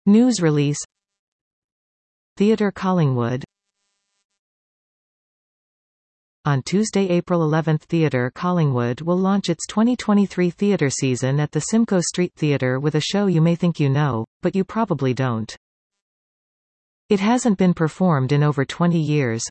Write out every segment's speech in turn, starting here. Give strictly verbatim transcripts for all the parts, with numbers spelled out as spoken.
News release. Theatre Collingwood. On Tuesday, April eleventh, Theatre Collingwood will launch its twenty twenty-three theatre season at the Simcoe Street Theatre with a show you may think you know, but you probably don't. It hasn't been performed in over twenty years.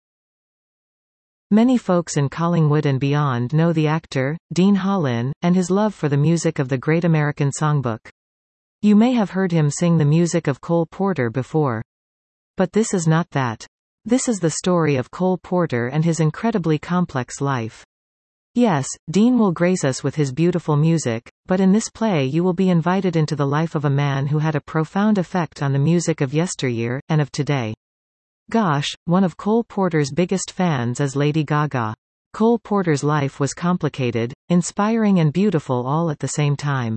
Many folks in Collingwood and beyond know the actor, Dean Hollin, and his love for the music of the Great American Songbook. You may have heard him sing the music of Cole Porter before. But this is not that. This is the story of Cole Porter and his incredibly complex life. Yes, Dean will grace us with his beautiful music, but in this play you will be invited into the life of a man who had a profound effect on the music of yesteryear, and of today. Gosh, one of Cole Porter's biggest fans is Lady Gaga. Cole Porter's life was complicated, inspiring and beautiful all at the same time.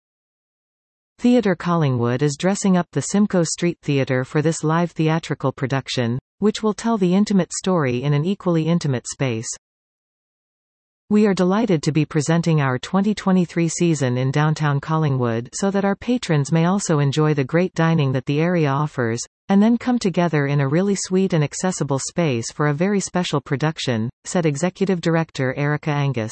Theatre Collingwood is dressing up the Simcoe Street Theatre for this live theatrical production, which will tell the intimate story in an equally intimate space. We are delighted to be presenting our twenty twenty-three season in downtown Collingwood so that our patrons may also enjoy the great dining that the area offers, and then come together in a really sweet and accessible space for a very special production, said Executive Director Erica Angus.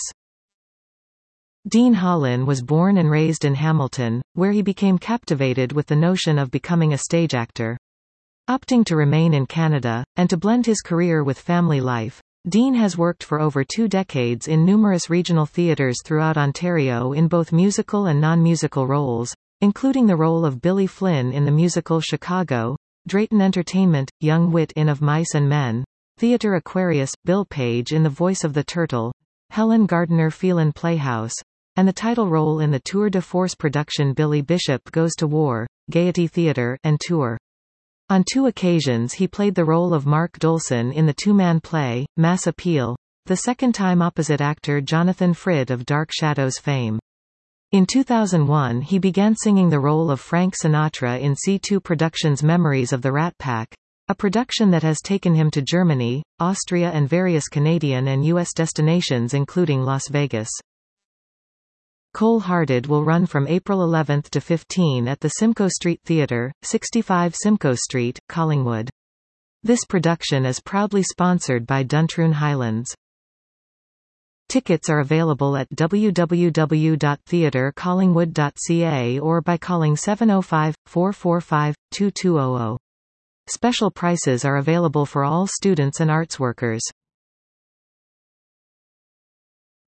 Dean Hollin was born and raised in Hamilton, where he became captivated with the notion of becoming a stage actor. Opting to remain in Canada, and to blend his career with family life, Dean has worked for over two decades in numerous regional theatres throughout Ontario in both musical and non-musical roles, including the role of Billy Flynn in the musical Chicago, Drayton Entertainment, Young Wit in Of Mice and Men, Theatre Aquarius, Bill Page in The Voice of the Turtle, Helen Gardner Phelan Playhouse, and the title role in the tour de force production Billy Bishop Goes to War, Gaiety Theatre, and Tour. On two occasions he played the role of Mark Dolson in the two-man play, Mass Appeal, the second time opposite actor Jonathan Frid of Dark Shadows fame. In two thousand one he began singing the role of Frank Sinatra in C two Productions' Memories of the Rat Pack, a production that has taken him to Germany, Austria and various Canadian and U S destinations including Las Vegas. Cole Hearted will run from April eleventh to fifteenth at the Simcoe Street Theatre, sixty-five Simcoe Street, Collingwood. This production is proudly sponsored by Duntroon Highlands. Tickets are available at w w w dot theatre collingwood dot c a or by calling seven oh five, four four five, two two zero zero. Special prices are available for all students and arts workers.